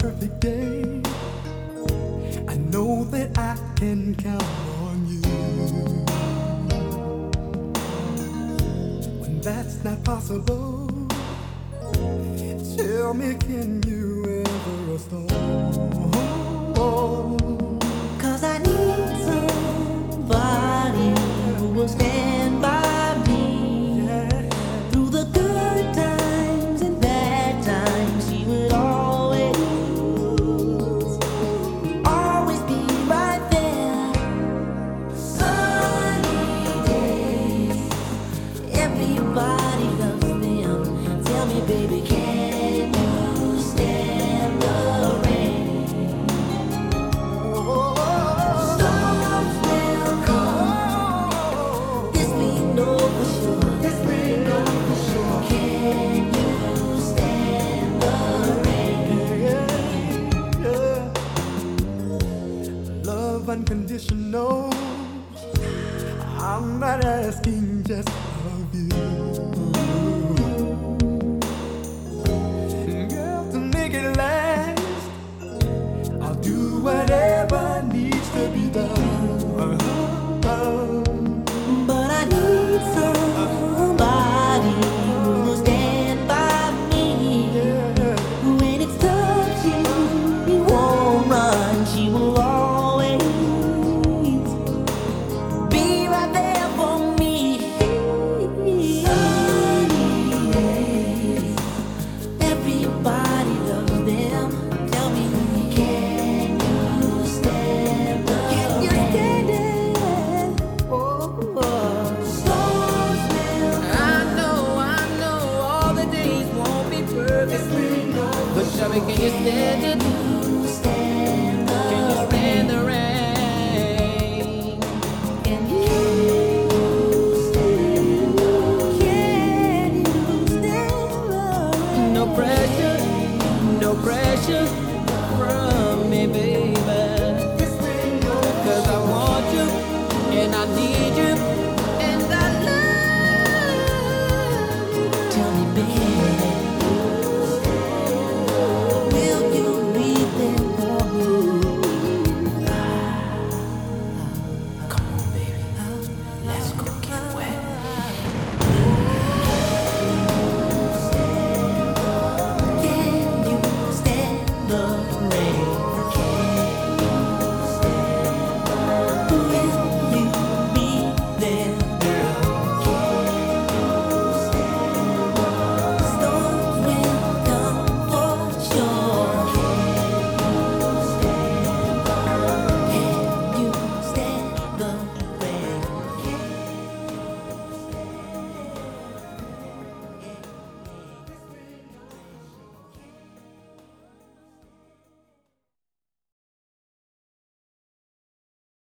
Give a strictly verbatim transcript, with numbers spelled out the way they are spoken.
perfect day, I know that I can count on you. When that's not possible, tell me, can you ever restore? 'Cause I need somebody who will stand by me, yeah, through the good times and bad times. She would always, always be right there. Sunny days, everybody loves them. Tell me, baby, can you stand the rain? Storms will come, this we know for sure. This we know for sure. Can you stand the rain? Love unconditional. I'm not asking just of you. Girl, to make it last, I'll do whatever needs to be done. But I need somebody who will stand by me. When it's tough, she won't run. She will always be right there for me. Sunny days, everybody loves them. Tell me, can you stand the Can you stand it? Oh, storms will I know, I know all the days won't be perfect, but tell me, can you stand it? you stand the Can you stand the rain? Can you stand the Can you stand the No pressure, no pressure from me, baby. 'Cause I want you, and I need you, and I love you. Tell me, baby.